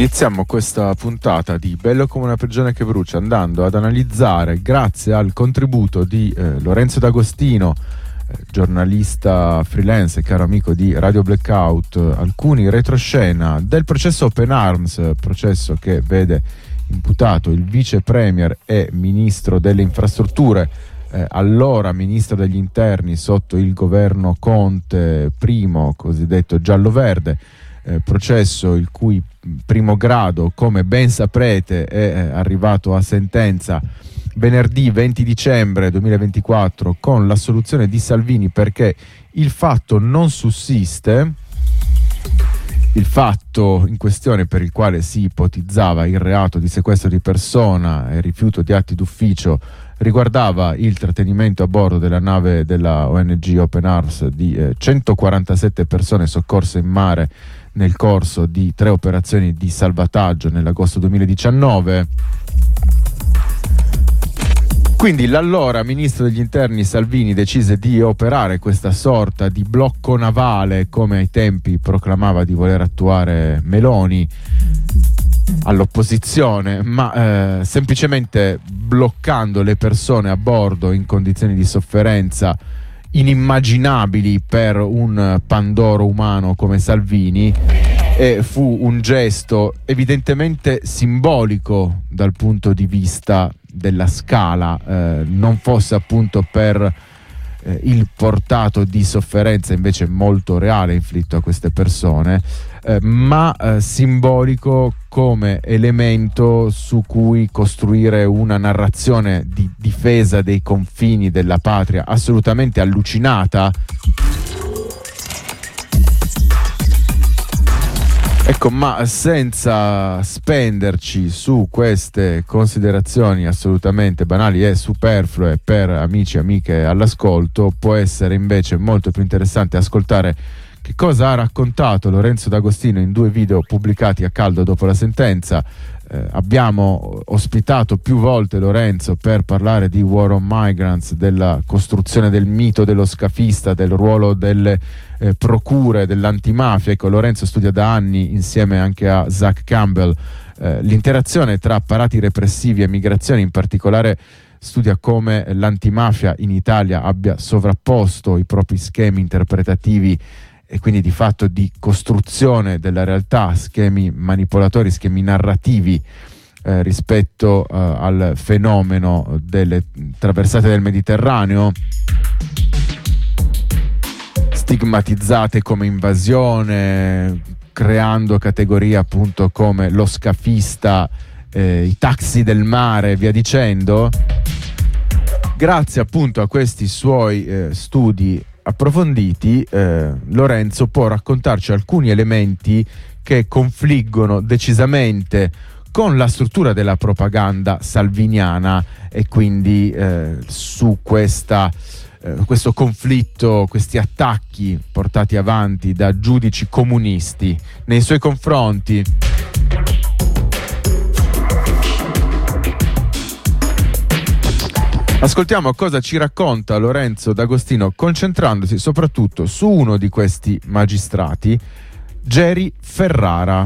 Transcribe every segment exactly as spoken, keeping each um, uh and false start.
Iniziamo questa puntata di Bello come una prigione che brucia andando ad analizzare, grazie al contributo di eh, Lorenzo D'Agostino, eh, giornalista freelance e caro amico di Radio Blackout, eh, alcuni retroscena del processo Open Arms, processo che vede imputato il vice premier e ministro delle infrastrutture, eh, allora ministro degli interni sotto il governo Conte primo, cosiddetto giallo-verde. Eh, processo il cui primo grado, come ben saprete, è eh, arrivato a sentenza venerdì venti dicembre duemilaventiquattro con l'assoluzione di Salvini, perché il fatto non sussiste. Il fatto in questione, per il quale si ipotizzava il reato di sequestro di persona e rifiuto di atti d'ufficio, riguardava il trattenimento a bordo della nave della O N G Open Arms di eh, centoquarantasette persone soccorse in mare nel corso di tre operazioni di salvataggio nell'agosto duemiladiciannove. Quindi l'allora ministro degli interni Salvini decise di operare questa sorta di blocco navale, come ai tempi proclamava di voler attuare Meloni all'opposizione, ma eh, semplicemente bloccando le persone a bordo in condizioni di sofferenza inimmaginabili per un pandoro umano come Salvini. E fu un gesto evidentemente simbolico dal punto di vista della scala, eh, non fosse appunto per eh, il portato di sofferenza invece molto reale inflitto a queste persone, eh, ma eh, simbolico come elemento su cui costruire una narrazione di difesa dei confini della patria assolutamente allucinata. Ecco, ma senza spenderci su queste considerazioni assolutamente banali e superflue per amici e amiche all'ascolto, può essere invece molto più interessante ascoltare che cosa ha raccontato Lorenzo D'Agostino in due video pubblicati a caldo dopo la sentenza. Eh, abbiamo ospitato più volte Lorenzo per parlare di War on Migrants, della costruzione del mito dello scafista, del ruolo delle eh, procure, dell'antimafia. Ecco, Lorenzo studia da anni insieme anche a Zach Campbell eh, l'interazione tra apparati repressivi e migrazione, in particolare studia come l'antimafia in Italia abbia sovrapposto i propri schemi interpretativi e quindi di fatto di costruzione della realtà, schemi manipolatori, schemi narrativi eh, rispetto eh, al fenomeno delle traversate del Mediterraneo, stigmatizzate come invasione, creando categorie appunto come lo scafista, eh, i taxi del mare e via dicendo. Grazie appunto a questi suoi eh, studi approfonditi, eh, Lorenzo può raccontarci alcuni elementi che confliggono decisamente con la struttura della propaganda salviniana e quindi eh, su questa, eh, questo conflitto, questi attacchi portati avanti da giudici comunisti nei suoi confronti. Ascoltiamo cosa ci racconta Lorenzo D'Agostino, concentrandosi soprattutto su uno di questi magistrati, Geri Ferrara.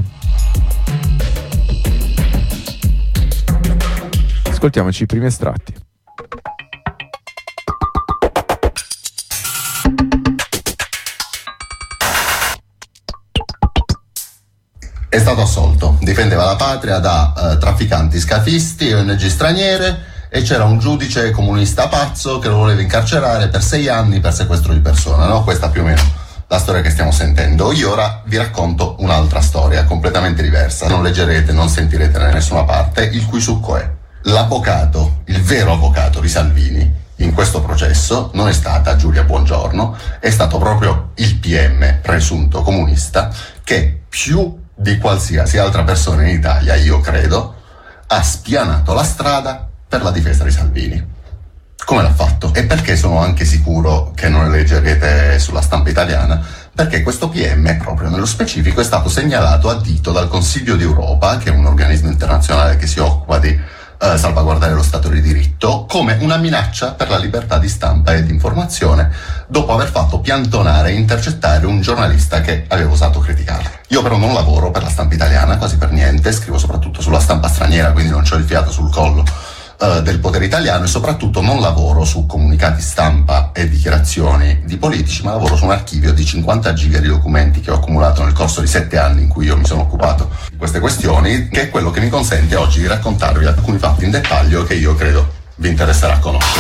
Ascoltiamoci i primi estratti. È stato assolto, difendeva la patria da eh, trafficanti scafisti e O N G straniere, e c'era un giudice comunista pazzo che lo voleva incarcerare per sei anni per sequestro di persona, no? Questa più o meno la storia che stiamo sentendo. Io ora vi racconto un'altra storia completamente diversa, non leggerete, non sentirete da nessuna parte, il cui succo è: l'avvocato, il vero avvocato di Salvini in questo processo non è stata Giulia Buongiorno, è stato proprio il P M presunto comunista che più di qualsiasi altra persona in Italia, io credo, ha spianato la strada per la difesa di Salvini. Come l'ha fatto? E perché sono anche sicuro che non le leggerete sulla stampa italiana? Perché questo P M, proprio nello specifico, è stato segnalato a dito dal Consiglio d'Europa, che è un organismo internazionale che si occupa di eh, salvaguardare lo Stato di diritto, come una minaccia per la libertà di stampa e di informazione, dopo aver fatto piantonare e intercettare un giornalista che aveva osato criticarlo. Io però non lavoro per la stampa italiana, quasi per niente, scrivo soprattutto sulla stampa straniera, quindi non c'ho il fiato sul collo Uh, del potere italiano, e soprattutto non lavoro su comunicati stampa e dichiarazioni di politici, ma lavoro su un archivio di cinquanta giga di documenti che ho accumulato nel corso di sette anni in cui io mi sono occupato di queste questioni, che è quello che mi consente oggi di raccontarvi alcuni fatti in dettaglio che io credo vi interesserà conoscere.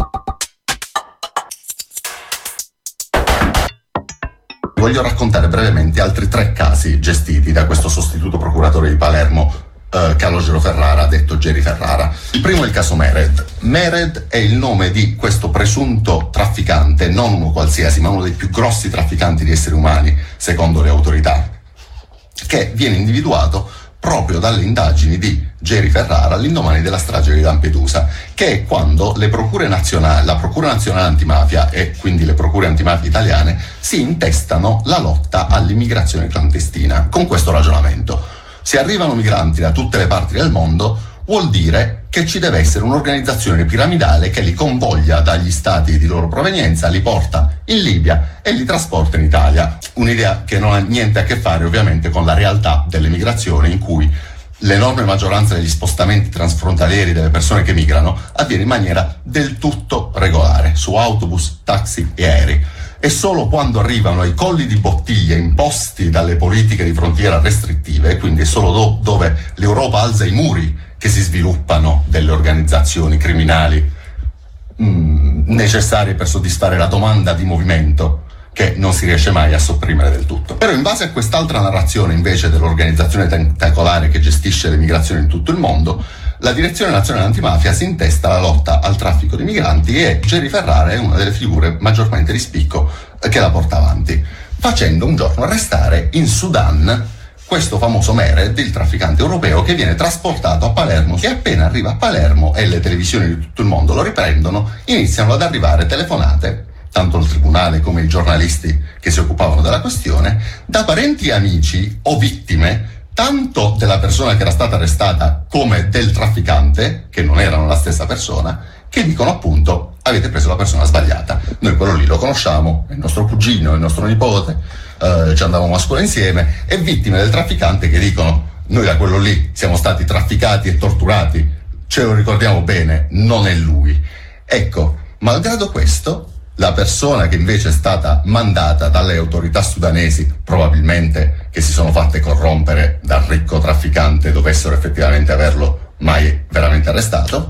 Voglio raccontare brevemente altri tre casi gestiti da questo sostituto procuratore di Palermo, Uh, Calogero Ferrara, detto Jerry Ferrara. Il primo è il caso Mered. Mered è il nome di questo presunto trafficante, non uno qualsiasi, ma uno dei più grossi trafficanti di esseri umani, secondo le autorità, che viene individuato proprio dalle indagini di Jerry Ferrara all'indomani della strage di Lampedusa, che è quando le procure nazionali, la Procura Nazionale Antimafia e quindi le procure antimafia italiane si intestano la lotta all'immigrazione clandestina con questo ragionamento: se arrivano migranti da tutte le parti del mondo, vuol dire che ci deve essere un'organizzazione piramidale che li convoglia dagli stati di loro provenienza, li porta in Libia e li trasporta in Italia. Un'idea che non ha niente a che fare ovviamente con la realtà delle migrazioni, in cui l'enorme maggioranza degli spostamenti transfrontalieri delle persone che migrano avviene in maniera del tutto regolare, su autobus, taxi e aerei. E solo quando arrivano ai colli di bottiglia imposti dalle politiche di frontiera restrittive, e quindi è solo do- dove l'Europa alza i muri, che si sviluppano delle organizzazioni criminali mh, necessarie per soddisfare la domanda di movimento, che non si riesce mai a sopprimere del tutto. Però in base a quest'altra narrazione invece dell'organizzazione tentacolare che gestisce le migrazioni in tutto il mondo, la Direzione Nazionale Antimafia si intesta la lotta al traffico di migranti e Jerry Ferrara è una delle figure maggiormente di spicco che la porta avanti, facendo un giorno arrestare in Sudan questo famoso Mered, il trafficante europeo, che viene trasportato a Palermo, che appena arriva a Palermo e le televisioni di tutto il mondo lo riprendono, iniziano ad arrivare telefonate, tanto il tribunale come i giornalisti che si occupavano della questione, da parenti e amici o vittime, tanto della persona che era stata arrestata come del trafficante, che non erano la stessa persona, che dicono appunto: avete preso la persona sbagliata, noi quello lì lo conosciamo, è il nostro cugino, è il nostro nipote, eh, ci andavamo a scuola insieme, e vittime del trafficante che dicono: noi da quello lì siamo stati trafficati e torturati, ce lo ricordiamo bene, non è lui. Ecco, malgrado questo, la persona che invece è stata mandata dalle autorità sudanesi, probabilmente che si sono fatte corrompere dal ricco trafficante, dovessero effettivamente averlo mai veramente arrestato,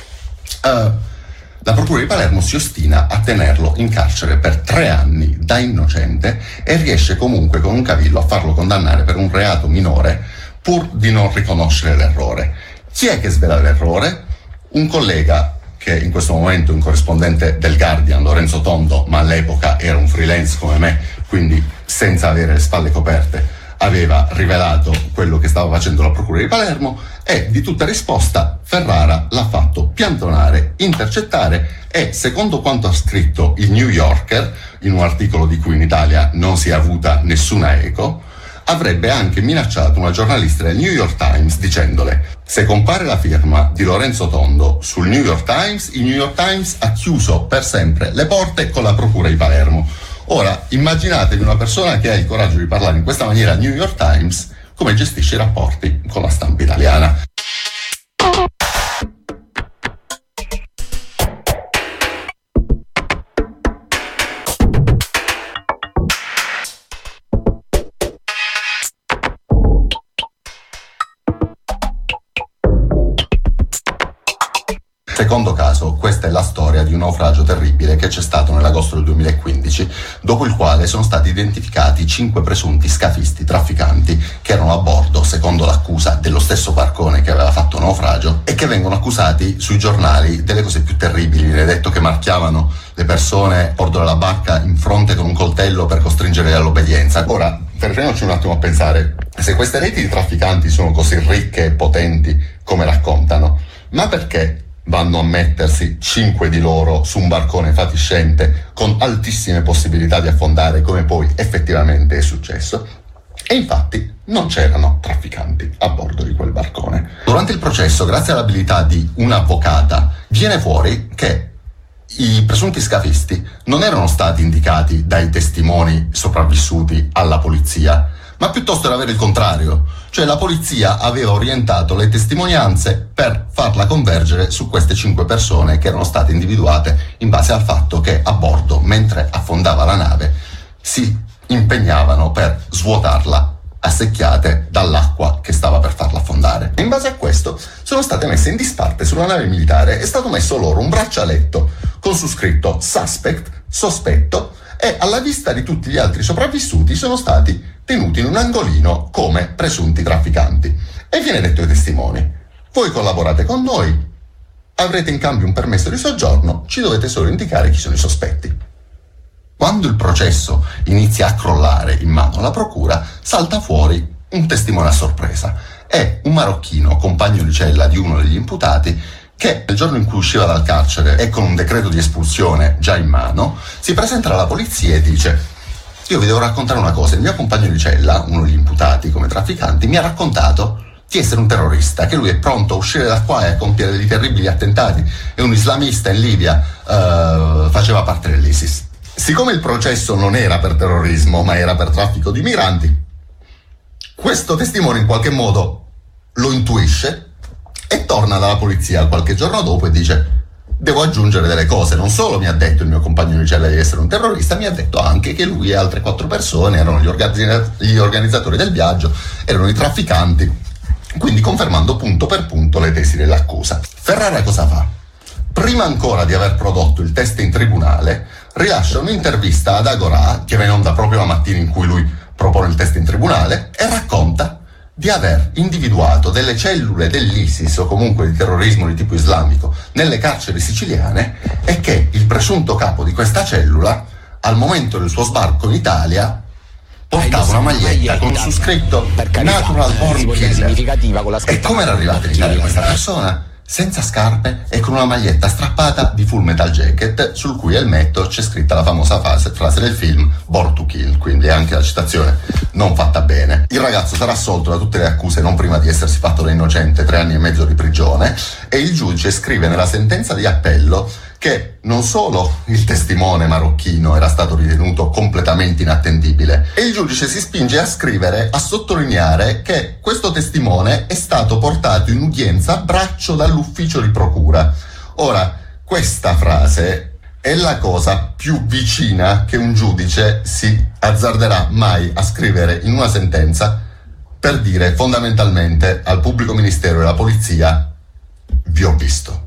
uh, la Procura di Palermo si ostina a tenerlo in carcere per tre anni da innocente e riesce comunque con un cavillo a farlo condannare per un reato minore pur di non riconoscere l'errore. Chi è che svela l'errore? Un collega che in questo momento è un corrispondente del Guardian, Lorenzo Tondo, ma all'epoca era un freelance come me, quindi senza avere le spalle coperte, aveva rivelato quello che stava facendo la Procura di Palermo, e di tutta risposta Ferrara l'ha fatto piantonare, intercettare, e secondo quanto ha scritto il New Yorker, in un articolo di cui in Italia non si è avuta nessuna eco, avrebbe anche minacciato una giornalista del New York Times dicendole: se compare la firma di Lorenzo Tondo sul New York Times, il New York Times ha chiuso per sempre le porte con la Procura di Palermo. Ora immaginatevi una persona che ha il coraggio di parlare in questa maniera al New York Times, come gestisce i rapporti con la stampa italiana. Secondo caso, questa è la storia di un naufragio terribile che c'è stato nell'agosto del duemilaquindici, dopo il quale sono stati identificati cinque presunti scafisti trafficanti che erano a bordo, secondo l'accusa, dello stesso barcone che aveva fatto naufragio, e che vengono accusati sui giornali delle cose più terribili. Viene detto che marchiavano le persone a bordo della barca in fronte con un coltello per costringerle all'obbedienza. Ora, fermiamoci un attimo a pensare: se queste reti di trafficanti sono così ricche e potenti come raccontano, ma perché vanno a mettersi cinque di loro su un barcone fatiscente con altissime possibilità di affondare, come poi effettivamente è successo? E infatti non c'erano trafficanti a bordo di quel barcone. Durante il processo, grazie all'abilità di un'avvocata, viene fuori che i presunti scafisti non erano stati indicati dai testimoni sopravvissuti alla polizia, ma piuttosto era vero il contrario, cioè la polizia aveva orientato le testimonianze per farla convergere su queste cinque persone che erano state individuate in base al fatto che a bordo, mentre affondava la nave, si impegnavano per svuotarla a secchiate dall'acqua che stava per farla affondare. In base a questo sono state messe in disparte sulla nave militare, è stato messo loro un braccialetto con su scritto suspect, sospetto, e alla vista di tutti gli altri sopravvissuti sono stati tenuti in un angolino come presunti trafficanti. E viene detto ai testimoni: voi collaborate con noi, avrete in cambio un permesso di soggiorno, ci dovete solo indicare chi sono i sospetti. Quando il processo inizia a crollare in mano alla procura, salta fuori un testimone a sorpresa. È un marocchino, compagno di cella di uno degli imputati, che il giorno in cui usciva dal carcere e con un decreto di espulsione già in mano, si presenta alla polizia e dice: io vi devo raccontare una cosa, il mio compagno di cella, uno degli imputati come trafficanti, mi ha raccontato di essere un terrorista, che lui è pronto a uscire da qua e a compiere dei terribili attentati, è un islamista in Libia, uh, faceva parte dell'ISIS. Siccome il processo non era per terrorismo, ma era per traffico di migranti, questo testimone in qualche modo lo intuisce e torna dalla polizia qualche giorno dopo e dice: devo aggiungere delle cose, non solo mi ha detto il mio compagno di cella di essere un terrorista, mi ha detto anche che lui e altre quattro persone erano gli, organizz- gli organizzatori del viaggio, erano i trafficanti, quindi confermando punto per punto le tesi dell'accusa. Ferrara cosa fa? Prima ancora di aver prodotto il test in tribunale, rilascia un'intervista ad Agorà, che va in onda proprio la mattina in cui lui propone il test in tribunale, e racconta di aver individuato delle cellule dell'ISIS o comunque di terrorismo di tipo islamico nelle carceri siciliane, e che il presunto capo di questa cellula, al momento del suo sbarco in Italia, portava una maglietta con su scritto Natural Born Killer. E come era arrivata in Italia questa persona? Senza scarpe e con una maglietta strappata di Full Metal Jacket, sul cui elmetto c'è scritta la famosa frase, frase del film Born to Kill, quindi anche la citazione non fatta bene. Il ragazzo sarà assolto da tutte le accuse non prima di essersi fatto da innocente tre anni e mezzo di prigione, e il giudice scrive nella sentenza di appello che non solo il testimone marocchino era stato ritenuto completamente inattendibile, e il giudice si spinge a scrivere, a sottolineare che questo testimone è stato portato in udienza a braccio dall'ufficio di procura. Ora, questa frase è la cosa più vicina che un giudice si azzarderà mai a scrivere in una sentenza per dire fondamentalmente al pubblico ministero e alla polizia: vi ho visto.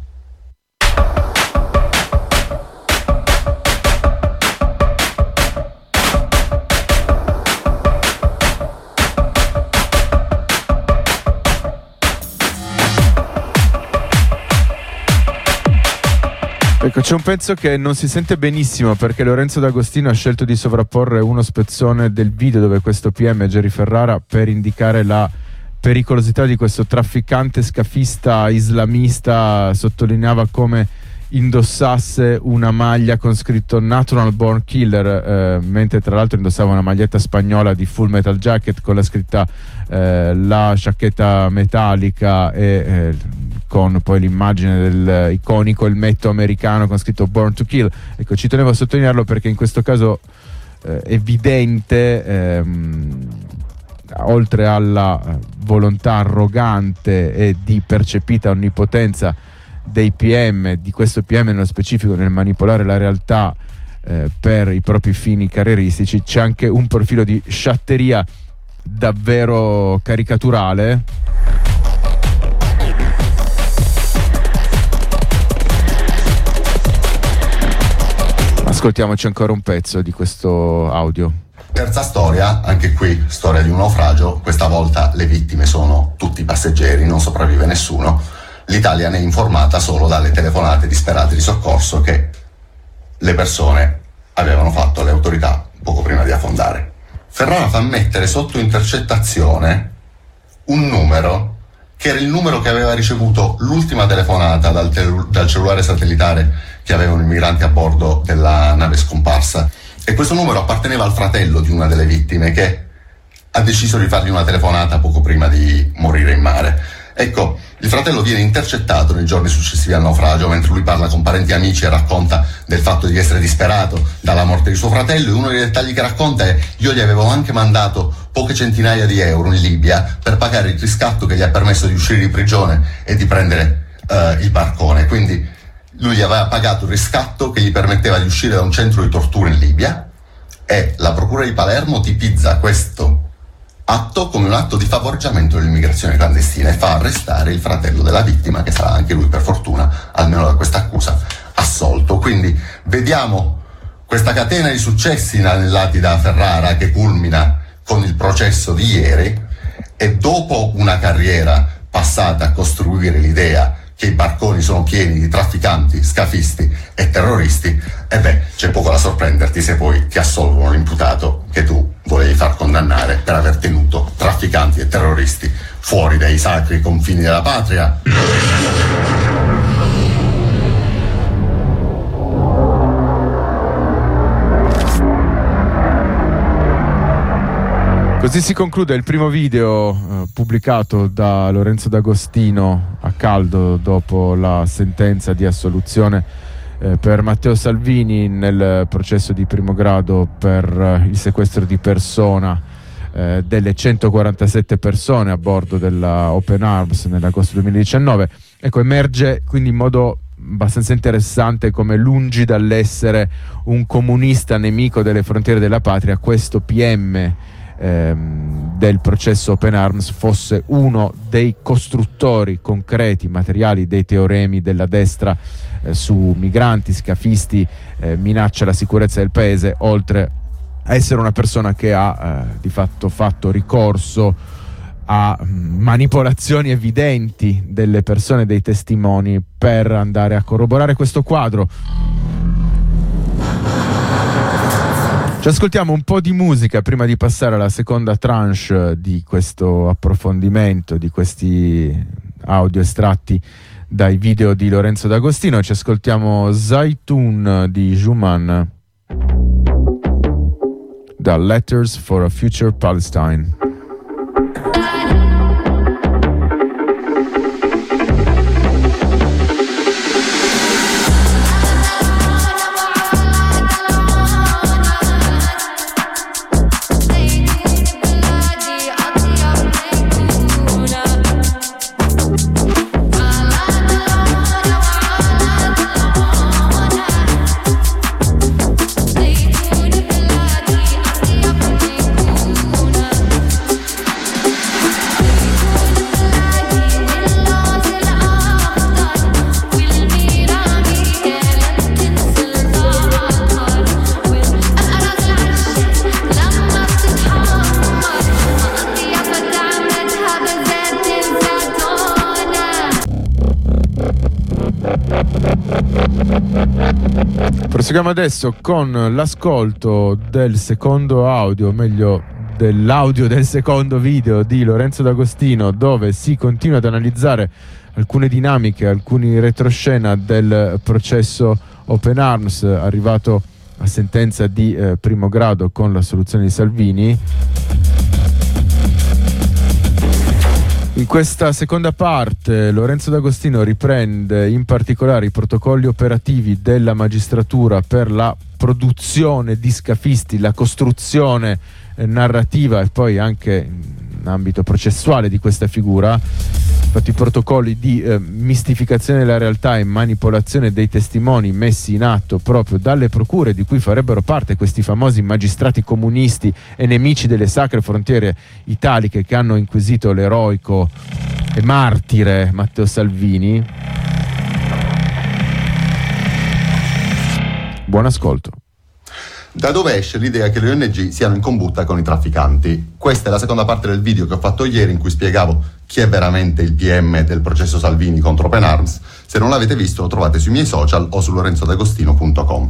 Ecco, c'è un pezzo che non si sente benissimo perché Lorenzo D'Agostino ha scelto di sovrapporre uno spezzone del video dove questo P M, Jerry Ferrara, per indicare la pericolosità di questo trafficante scafista islamista, sottolineava come indossasse una maglia con scritto Natural Born Killer, eh, mentre tra l'altro indossava una maglietta spagnola di Full Metal Jacket con la scritta eh, la giacchetta metallica e eh, con poi l'immagine del iconico elmetto americano con scritto Born to Kill. Ecco, ci tenevo a sottolinearlo perché in questo caso eh, evidente, ehm, oltre alla volontà arrogante e di percepita onnipotenza dei P M, di questo P M nello specifico nel manipolare la realtà eh, per i propri fini carrieristici, c'è anche un profilo di sciatteria davvero caricaturale. Ascoltiamoci ancora un pezzo di questo audio. Terza storia, anche qui storia di un naufragio, questa volta le vittime sono tutti passeggeri, non sopravvive nessuno. L'Italia ne è informata solo dalle telefonate disperate di soccorso che le persone avevano fatto alle autorità poco prima di affondare. Ferrara fa mettere sotto intercettazione un numero che era il numero che aveva ricevuto l'ultima telefonata dal, tel- dal cellulare satellitare che avevano i migranti a bordo della nave scomparsa, e questo numero apparteneva al fratello di una delle vittime, che ha deciso di fargli una telefonata poco prima di morire in mare. Ecco, il fratello viene intercettato nei giorni successivi al naufragio mentre lui parla con parenti e amici e racconta del fatto di essere disperato dalla morte di suo fratello, e uno dei dettagli che racconta è: io gli avevo anche mandato poche centinaia di euro in Libia per pagare il riscatto che gli ha permesso di uscire di prigione e di prendere uh, il barcone. Quindi lui gli aveva pagato il riscatto che gli permetteva di uscire da un centro di tortura in Libia, e la procura di Palermo tipizza questo atto come un atto di favoreggiamento dell'immigrazione clandestina e fa arrestare il fratello della vittima, che sarà anche lui, per fortuna, almeno da questa accusa, assolto. Quindi vediamo questa catena di successi inanellati da Ferrara che culmina con il processo di ieri, e dopo una carriera passata a costruire l'idea che i barconi sono pieni di trafficanti, scafisti e terroristi, e beh, c'è poco da sorprenderti se poi ti assolvono l'imputato che tu volevi far condannare per aver tenuto trafficanti e terroristi fuori dai sacri confini della patria. Così si conclude il primo video eh, pubblicato da Lorenzo D'Agostino a caldo dopo la sentenza di assoluzione eh, per Matteo Salvini nel processo di primo grado per eh, il sequestro di persona eh, delle centoquarantasette persone a bordo della Open Arms nell'agosto duemiladiciannove. Ecco, emerge quindi in modo abbastanza interessante come, lungi dall'essere un comunista nemico delle frontiere della patria, questo P M Ehm, del processo Open Arms fosse uno dei costruttori concreti, materiali dei teoremi della destra eh, su migranti, scafisti, eh, minaccia alla sicurezza del paese, oltre a essere una persona che ha eh, di fatto fatto ricorso a manipolazioni evidenti delle persone, dei testimoni, per andare a corroborare questo quadro. Ci ascoltiamo un po' di musica prima di passare alla seconda tranche di questo approfondimento, di questi audio estratti dai video di Lorenzo D'Agostino. Ci ascoltiamo Zaitun di Juman da Letters for a Future Palestine. Proseguiamo adesso con l'ascolto del secondo audio, o meglio dell'audio del secondo video di Lorenzo D'Agostino, dove si continua ad analizzare alcune dinamiche, alcuni retroscena del processo Open Arms, arrivato a sentenza di eh, primo grado con la soluzione di Salvini. In questa seconda parte Lorenzo D'Agostino riprende in particolare i protocolli operativi della magistratura per la produzione di scafisti, la costruzione eh, narrativa e poi anche in ambito processuale di questa figura. Infatti i protocolli di eh, mistificazione della realtà e manipolazione dei testimoni messi in atto proprio dalle procure, di cui farebbero parte questi famosi magistrati comunisti e nemici delle sacre frontiere italiche che hanno inquisito l'eroico e martire Matteo Salvini. Buon ascolto. Da dove esce l'idea che le O N G siano in combutta con i trafficanti? Questa è la seconda parte del video che ho fatto ieri, in cui spiegavo chi è veramente il P M del processo Salvini contro Open Arms. Se non l'avete visto lo trovate sui miei social o su lorenzo d'agostino punto com.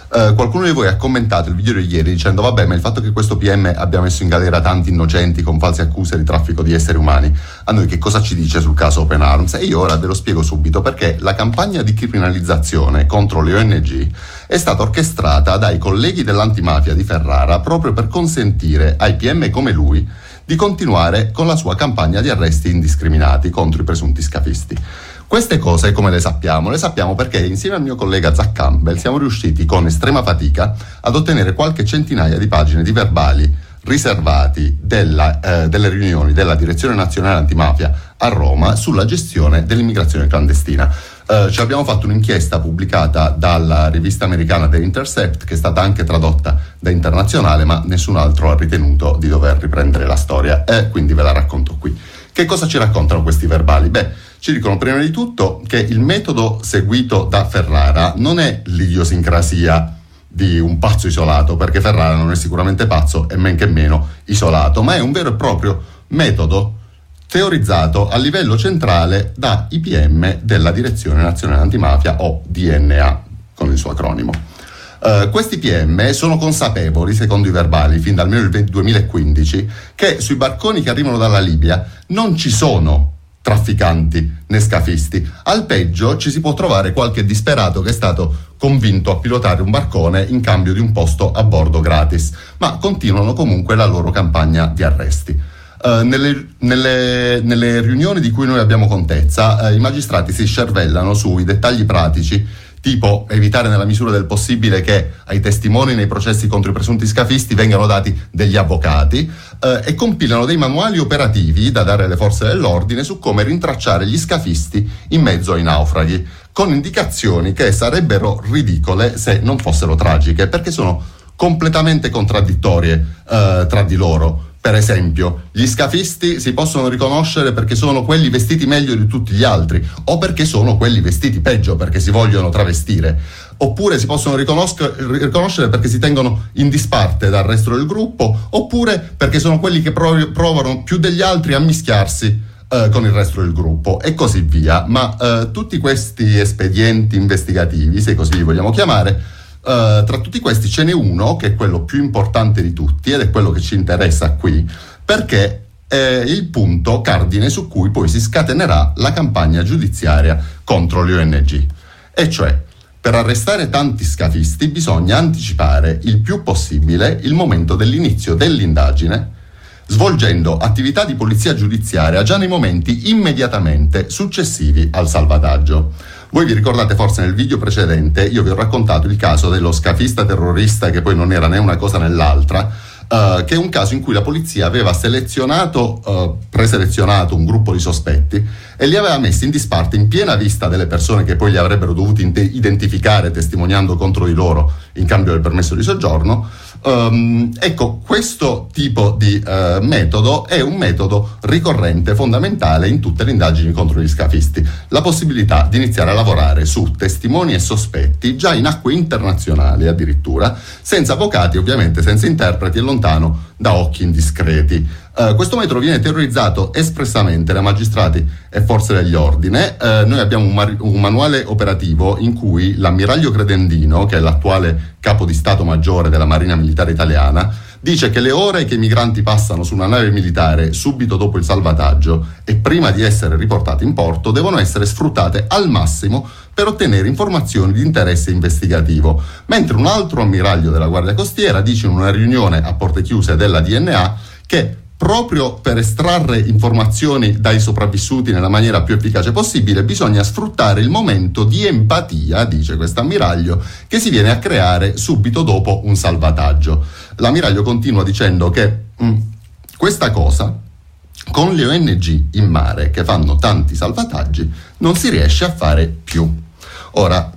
Uh, qualcuno di voi ha commentato il video di ieri dicendo vabbè, ma il fatto che questo P M abbia messo in galera tanti innocenti con false accuse di traffico di esseri umani, a noi che cosa ci dice sul caso Open Arms? E io ora ve lo spiego subito, perché la campagna di criminalizzazione contro le O N G è stata orchestrata dai colleghi dell'antimafia di Ferrara proprio per consentire ai P M come lui di continuare con la sua campagna di arresti indiscriminati contro i presunti scafisti. Queste cose come le sappiamo? Le sappiamo perché insieme al mio collega Zach Campbell siamo riusciti con estrema fatica ad ottenere qualche centinaia di pagine di verbali riservati della, eh, delle riunioni della Direzione Nazionale Antimafia a Roma sulla gestione dell'immigrazione clandestina. Uh, ci abbiamo fatto un'inchiesta pubblicata dalla rivista americana The Intercept, che è stata anche tradotta da Internazionale, ma nessun altro ha ritenuto di dover riprendere la storia, e quindi ve la racconto qui. Che cosa ci raccontano questi verbali? Beh, ci dicono prima di tutto che il metodo seguito da Ferrara non è l'idiosincrasia di un pazzo isolato, perché Ferrara non è sicuramente pazzo e men che meno isolato, ma è un vero e proprio metodo teorizzato a livello centrale dai P M della Direzione Nazionale Antimafia, o D N A con il suo acronimo. Uh, questi P M sono consapevoli, secondo i verbali, fin dal duemilaquindici, che sui barconi che arrivano dalla Libia non ci sono trafficanti né scafisti. Al peggio ci si può trovare qualche disperato che è stato convinto a pilotare un barcone in cambio di un posto a bordo gratis, ma continuano comunque la loro campagna di arresti. Uh, nelle, nelle, nelle riunioni di cui noi abbiamo contezza, uh, i magistrati si scervellano sui dettagli pratici, tipo evitare nella misura del possibile che ai testimoni nei processi contro i presunti scafisti vengano dati degli avvocati, uh, e compilano dei manuali operativi da dare alle forze dell'ordine su come rintracciare gli scafisti in mezzo ai naufraghi, con indicazioni che sarebbero ridicole se non fossero tragiche, perché sono completamente contraddittorie uh, tra di loro. Per esempio, gli scafisti si possono riconoscere perché sono quelli vestiti meglio di tutti gli altri, o perché sono quelli vestiti peggio perché si vogliono travestire, oppure si possono riconoscere perché si tengono in disparte dal resto del gruppo, oppure perché sono quelli che prov- provano più degli altri a mischiarsi uh, con il resto del gruppo, e così via. Ma uh, tutti questi espedienti investigativi, se così li vogliamo chiamare, Uh, tra tutti questi ce n'è uno che è quello più importante di tutti, ed è quello che ci interessa qui, perché è il punto cardine su cui poi si scatenerà la campagna giudiziaria contro le O N G. E cioè, per arrestare tanti scafisti bisogna anticipare il più possibile il momento dell'inizio dell'indagine, svolgendo attività di polizia giudiziaria già nei momenti immediatamente successivi al salvataggio. Voi vi ricordate forse nel video precedente io vi ho raccontato il caso dello scafista terrorista, che poi non era né una cosa né l'altra, uh, che è un caso in cui la polizia aveva selezionato, uh, preselezionato un gruppo di sospetti e li aveva messi in disparte in piena vista delle persone che poi li avrebbero dovuti in- identificare testimoniando contro di loro in cambio del permesso di soggiorno. Um, ecco, questo tipo di uh, metodo è un metodo ricorrente, fondamentale in tutte le indagini contro gli scafisti. La possibilità di iniziare a lavorare su testimoni e sospetti già in acque internazionali addirittura, senza avvocati ovviamente, senza interpreti e lontano da occhi indiscreti. Uh, questo metodo viene teorizzato espressamente da magistrati e forze dell'ordine. Uh, noi abbiamo un, mar- un manuale operativo in cui l'ammiraglio Credendino, che è l'attuale capo di Stato Maggiore della Marina Militare Italiana, dice che le ore che i migranti passano su una nave militare subito dopo il salvataggio e prima di essere riportati in porto devono essere sfruttate al massimo per ottenere informazioni di interesse investigativo, mentre un altro ammiraglio della Guardia Costiera dice in una riunione a porte chiuse della D N A che proprio per estrarre informazioni dai sopravvissuti nella maniera più efficace possibile bisogna sfruttare il momento di empatia, dice quest'ammiraglio, che si viene a creare subito dopo un salvataggio. L'ammiraglio continua dicendo che mh, questa cosa con le O N G in mare che fanno tanti salvataggi non si riesce a fare più. Ora,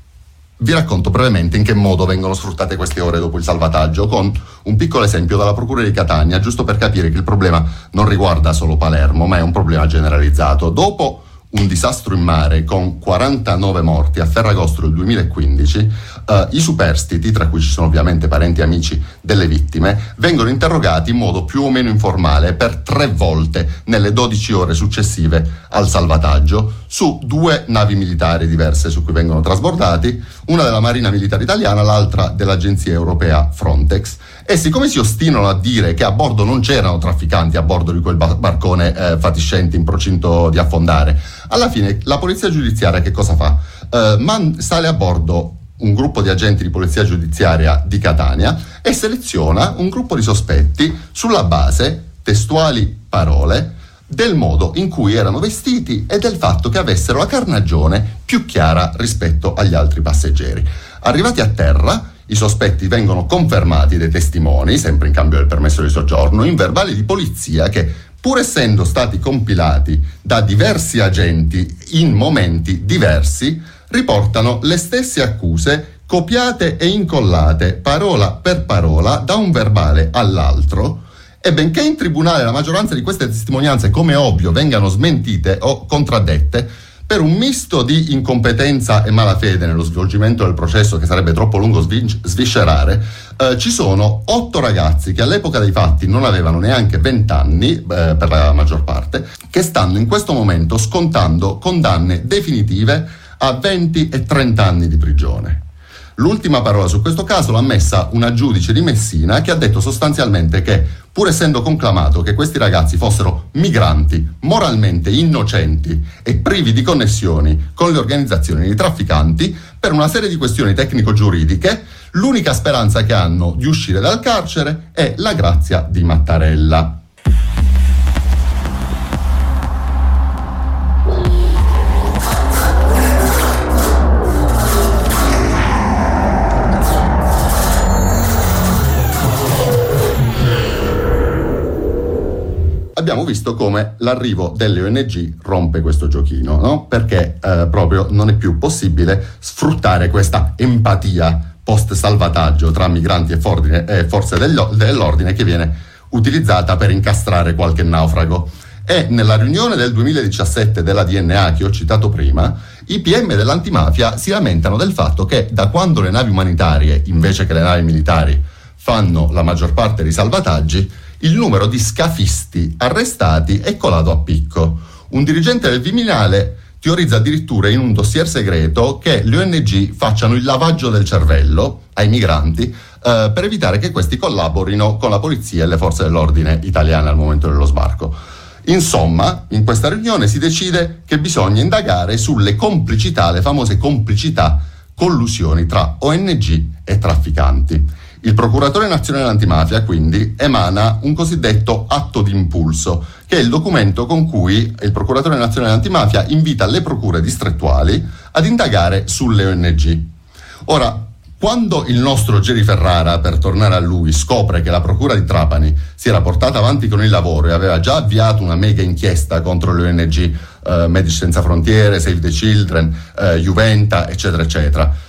vi racconto brevemente in che modo vengono sfruttate queste ore dopo il salvataggio, con un piccolo esempio dalla Procura di Catania, giusto per capire che il problema non riguarda solo Palermo, ma è un problema generalizzato. Dopo un disastro in mare con quarantanove morti a Ferragosto del duemilaquindici, eh, i superstiti, tra cui ci sono ovviamente parenti e amici delle vittime, vengono interrogati in modo più o meno informale per tre volte nelle dodici ore successive al salvataggio su due navi militari diverse su cui vengono trasbordati, una della Marina Militare Italiana, l'altra dell'agenzia europea Frontex. E siccome si ostinano a dire che a bordo non c'erano trafficanti, a bordo di quel barcone eh, fatiscente in procinto di affondare, alla fine la polizia giudiziaria che cosa fa? Uh, man- sale a bordo un gruppo di agenti di polizia giudiziaria di Catania e seleziona un gruppo di sospetti sulla base, testuali parole, del modo in cui erano vestiti e del fatto che avessero la carnagione più chiara rispetto agli altri passeggeri. Arrivati a terra, i sospetti vengono confermati dai testimoni, sempre in cambio del permesso di soggiorno, in verbali di polizia che, pur essendo stati compilati da diversi agenti in momenti diversi, riportano le stesse accuse copiate e incollate parola per parola da un verbale all'altro, e benché in tribunale la maggioranza di queste testimonianze, come ovvio, vengano smentite o contraddette per un misto di incompetenza e malafede nello svolgimento del processo che sarebbe troppo lungo svis- sviscerare, eh, ci sono otto ragazzi che all'epoca dei fatti non avevano neanche vent'anni, eh, per la maggior parte, che stanno in questo momento scontando condanne definitive a venti e trenta anni di prigione. L'ultima parola su questo caso l'ha messa una giudice di Messina che ha detto sostanzialmente che, pur essendo conclamato che questi ragazzi fossero migranti, moralmente innocenti e privi di connessioni con le organizzazioni di trafficanti, per una serie di questioni tecnico-giuridiche, l'unica speranza che hanno di uscire dal carcere è la grazia di Mattarella. Abbiamo visto come l'arrivo delle O N G rompe questo giochino, no? Perché eh, proprio non è più possibile sfruttare questa empatia post-salvataggio tra migranti e, fordine, e forze dell'ordine che viene utilizzata per incastrare qualche naufrago. E nella riunione del duemiladiciassette della D N A che ho citato prima, i P M dell'antimafia si lamentano del fatto che da quando le navi umanitarie, invece che le navi militari, fanno la maggior parte dei salvataggi, il numero di scafisti arrestati è colato a picco. Un dirigente del Viminale teorizza addirittura in un dossier segreto che le O N G facciano il lavaggio del cervello ai migranti eh, per evitare che questi collaborino con la polizia e le forze dell'ordine italiane al momento dello sbarco. Insomma, in questa riunione si decide che bisogna indagare sulle complicità, le famose complicità, collusioni tra O N G e trafficanti. Il procuratore nazionale antimafia, quindi, emana un cosiddetto atto d'impulso, che è il documento con cui il procuratore nazionale antimafia invita le procure distrettuali ad indagare sulle O N G. Ora, quando il nostro Geri Ferrara, per tornare a lui, scopre che la procura di Trapani si era portata avanti con il lavoro e aveva già avviato una mega inchiesta contro le O N G, eh, Medici Senza Frontiere, Save the Children, eh, Juventa, eccetera, eccetera,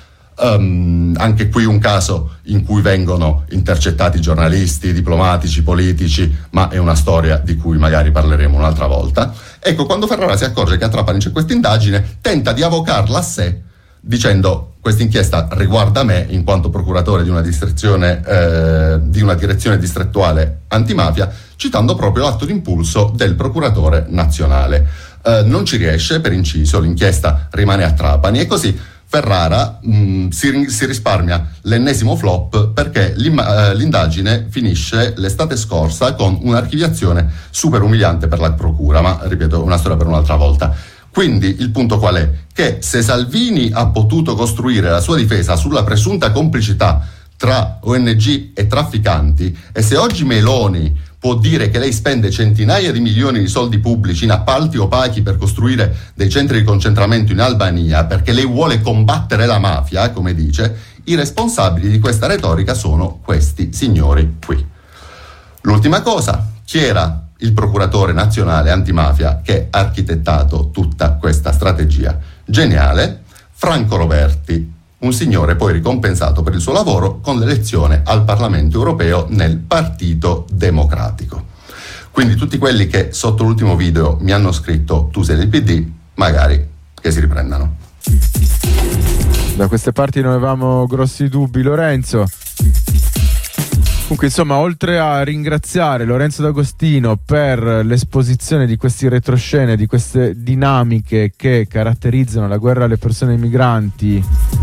Um, anche qui un caso in cui vengono intercettati giornalisti, diplomatici, politici, ma è una storia di cui magari parleremo un'altra volta. Ecco, quando Ferrara si accorge che a Trapani c'è questa indagine, tenta di avocarla a sé dicendo: questa inchiesta riguarda me in quanto procuratore di una direzione eh, di una direzione distrettuale antimafia, citando proprio l'atto d'impulso del procuratore nazionale. Eh, non ci riesce, per inciso, l'inchiesta rimane a Trapani e così Ferrara mh, si, si risparmia l'ennesimo flop perché eh, l'indagine finisce l'estate scorsa con un'archiviazione super umiliante per la procura, ma ripeto, una storia per un'altra volta. Quindi il punto qual è? Che se Salvini ha potuto costruire la sua difesa sulla presunta complicità tra O N G e trafficanti, e se oggi Meloni può dire che lei spende centinaia di milioni di soldi pubblici in appalti opachi per costruire dei centri di concentramento in Albania perché lei vuole combattere la mafia, come dice, i responsabili di questa retorica sono questi signori qui. L'ultima cosa, chi era il procuratore nazionale antimafia che ha architettato tutta questa strategia geniale? Franco Roberti, un signore poi ricompensato per il suo lavoro con l'elezione al Parlamento europeo nel Partito Democratico. Quindi tutti quelli che sotto l'ultimo video mi hanno scritto tu sei del P D, magari che si riprendano. Da queste parti non avevamo grossi dubbi, Lorenzo. Comunque, insomma, oltre a ringraziare Lorenzo D'Agostino per l'esposizione di questi retroscene, di queste dinamiche che caratterizzano la guerra alle persone migranti,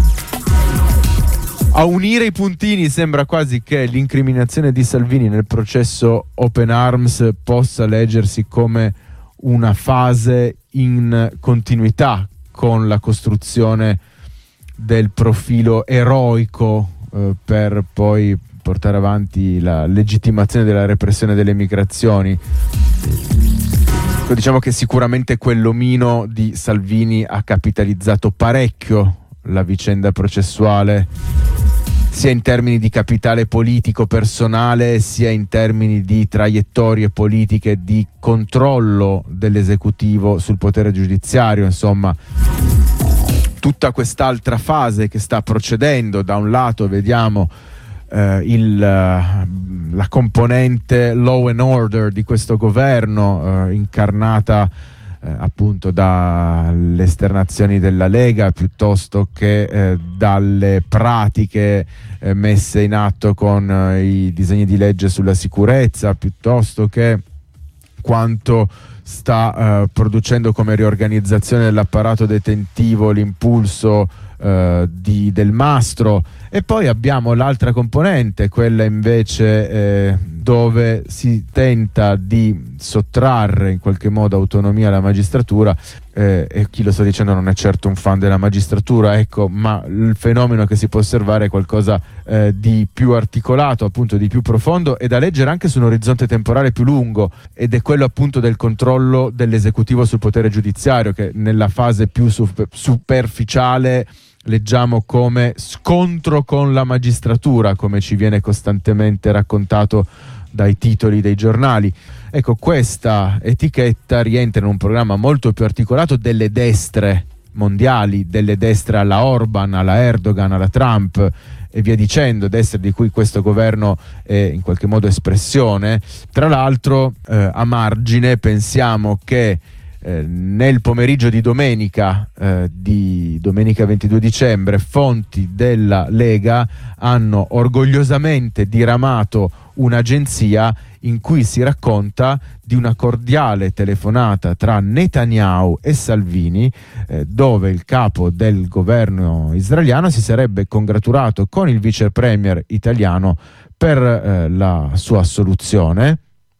a unire i puntini sembra quasi che l'incriminazione di Salvini nel processo Open Arms possa leggersi come una fase in continuità con la costruzione del profilo eroico eh, per poi portare avanti la legittimazione della repressione delle migrazioni. Diciamo che sicuramente quell'omino di Salvini ha capitalizzato parecchio la vicenda processuale, sia in termini di capitale politico personale, sia in termini di traiettorie politiche, di controllo dell'esecutivo sul potere giudiziario. Insomma, tutta quest'altra fase che sta procedendo. Da un lato vediamo eh, il, uh, la componente law and order di questo governo, uh, incarnata eh, appunto dalle esternazioni della Lega, piuttosto che eh, dalle pratiche eh, messe in atto con eh, i disegni di legge sulla sicurezza, piuttosto che quanto sta eh, producendo come riorganizzazione dell'apparato detentivo l'impulso eh, di Del Mastro. E poi abbiamo l'altra componente, quella invece eh, dove si tenta di sottrarre in qualche modo autonomia alla magistratura, eh, e chi lo sta dicendo non è certo un fan della magistratura, ecco, ma il fenomeno che si può osservare è qualcosa eh, di più articolato, appunto di più profondo, e da leggere anche su un orizzonte temporale più lungo, ed è quello appunto del controllo dell'esecutivo sul potere giudiziario, che nella fase più super- superficiale leggiamo come scontro con la magistratura, come ci viene costantemente raccontato dai titoli dei giornali. Ecco, questa etichetta rientra in un programma molto più articolato delle destre mondiali, delle destre alla Orban, alla Erdogan, alla Trump e via dicendo, destre di cui questo governo è in qualche modo espressione. Tra l'altro, eh, a margine, pensiamo che Eh, nel pomeriggio di domenica, eh, di domenica ventidue dicembre, fonti della Lega hanno orgogliosamente diramato un'agenzia in cui si racconta di una cordiale telefonata tra Netanyahu e Salvini, eh, dove il capo del governo israeliano si sarebbe congratulato con il vice premier italiano per eh, la sua assoluzione.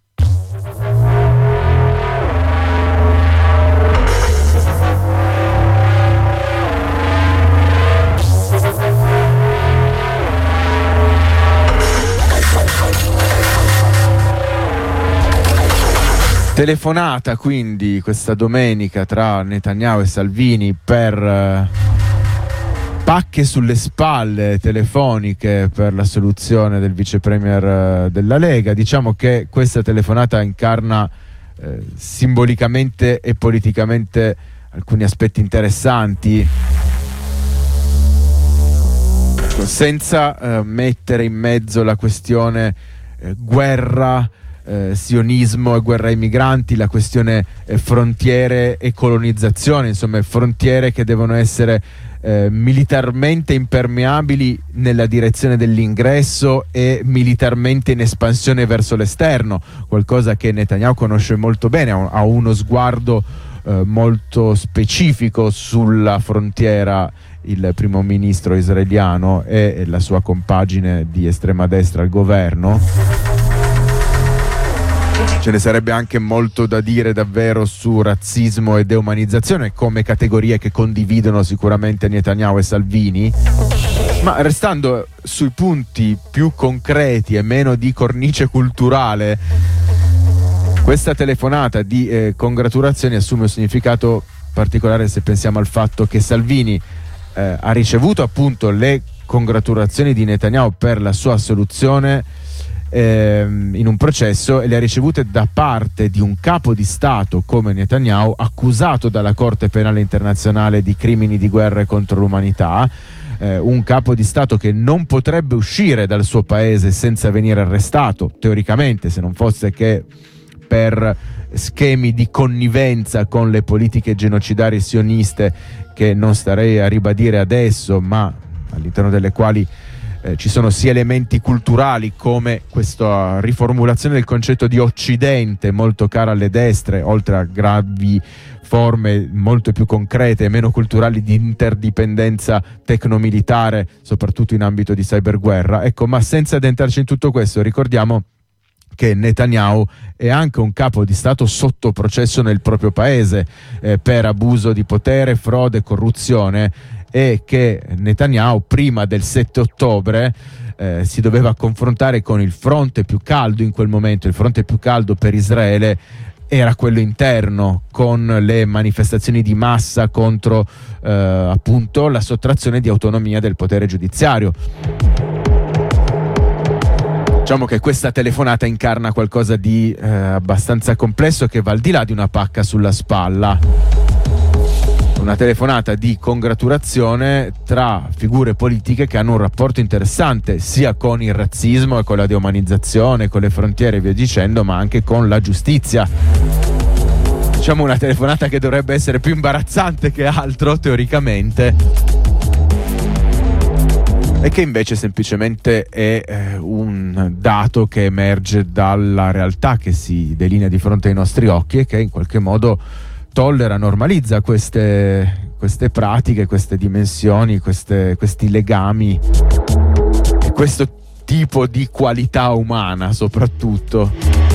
Telefonata quindi questa domenica tra Netanyahu e Salvini per eh, pacche sulle spalle telefoniche per la soluzione del vice premier eh, della Lega. Diciamo che questa telefonata incarna eh, simbolicamente e politicamente alcuni aspetti interessanti, senza eh, mettere in mezzo la questione eh, guerra, Eh, sionismo e guerra ai migranti, la questione eh, frontiere e colonizzazione, insomma frontiere che devono essere eh, militarmente impermeabili nella direzione dell'ingresso e militarmente in espansione verso l'esterno, qualcosa che Netanyahu conosce molto bene, ha, ha uno sguardo eh, molto specifico sulla frontiera, il primo ministro israeliano e la sua compagine di estrema destra al governo. Ce ne sarebbe anche molto da dire davvero su razzismo e deumanizzazione come categorie che condividono sicuramente Netanyahu e Salvini, ma restando sui punti più concreti e meno di cornice culturale, questa telefonata di eh, congratulazioni assume un significato particolare se pensiamo al fatto che Salvini eh, ha ricevuto appunto le congratulazioni di Netanyahu per la sua assoluzione in un processo, e le ha ricevute da parte di un capo di Stato come Netanyahu, accusato dalla Corte Penale Internazionale di crimini di guerra contro l'umanità, eh, un capo di Stato che non potrebbe uscire dal suo paese senza venire arrestato, teoricamente, se non fosse che per schemi di connivenza con le politiche genocidarie sioniste che non starei a ribadire adesso, ma all'interno delle quali eh, ci sono sia elementi culturali come questa riformulazione del concetto di Occidente molto cara alle destre, oltre a gravi forme molto più concrete e meno culturali di interdipendenza tecnomilitare, soprattutto in ambito di cyberguerra. Ecco, ma senza addentrarci in tutto questo, ricordiamo che Netanyahu è anche un capo di Stato sotto processo nel proprio paese eh, per abuso di potere, frode, corruzione, e che Netanyahu prima del sette ottobre eh, si doveva confrontare con il fronte più caldo in quel momento. Il fronte più caldo per Israele era quello interno, con le manifestazioni di massa contro eh, appunto la sottrazione di autonomia del potere giudiziario. Diciamo che questa telefonata incarna qualcosa di eh, abbastanza complesso, che va al di là di una pacca sulla spalla. Una telefonata di congratulazione tra figure politiche che hanno un rapporto interessante sia con il razzismo e con la deumanizzazione, con le frontiere e via dicendo, ma anche con la giustizia. Diciamo una telefonata che dovrebbe essere più imbarazzante che altro, teoricamente, e che invece semplicemente è eh, un dato che emerge dalla realtà che si delinea di fronte ai nostri occhi e che in qualche modo tollera, normalizza queste, queste pratiche, queste dimensioni, queste, questi legami e questo tipo di qualità umana soprattutto.